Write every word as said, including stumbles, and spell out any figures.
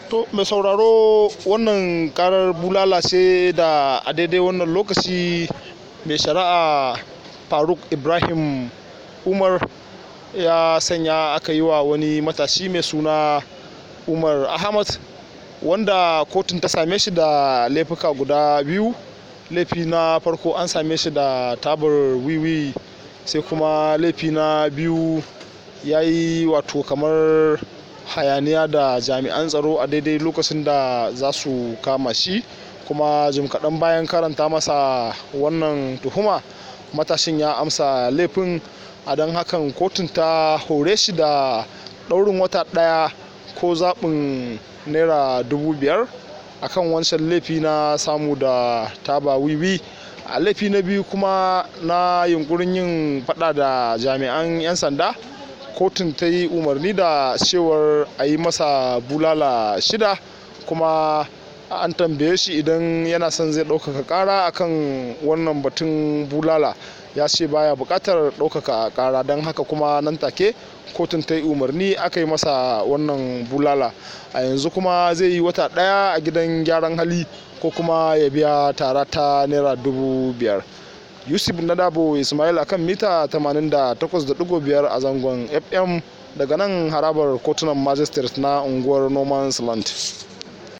To mai sauraro, wannan karar bulala ce da a daidai wannan lokaci mai shari'a Faruk Ibrahim Umar ya sanya aka yi wa wani matashi mai suna Umar Ahmad, wanda kotun ta same shi da laifuka guda biyu. Laifi na farko an same shi da tabar wiwi, sai kuma laifi na biyu ya yi wato kamar hayaniya da jami'an tsaro a daidai lokacin da za su kama shi, kuma jim kaɗan bayan karanta masa wannan tuhuma matashin ya amsa laifin. A don hakan kotun ta hore shi da ɗaurin wata ɗaya ko zaɓin naira dubu biyar akan wancan laifi na samu da taba wiwi. A laifi na biyu kuma na yunkurin yin faɗa da jami'an 'yan sanda, kotun ta yi umarni da cewar a yi masa bulala shida, kuma an tambaye shi idan yana son zai ɗaukaka ƙara akan wannan batun bulala, ya ce baya buƙatar ɗaukaka ƙara. Don haka kuma nan take kotun ta yi umarni aka yi masa wannan bulala. A yanzu kuma zai yi wata ɗaya a gidan gyaran hali ko kuma ya biya tara ta naira dubu biyar. Yusuf Nadabo Ismail akan mita tamanin da takwas da ɗigo biyar a zangon F M daga nan harabar kotunan magistrate na unguwar Noman's Land.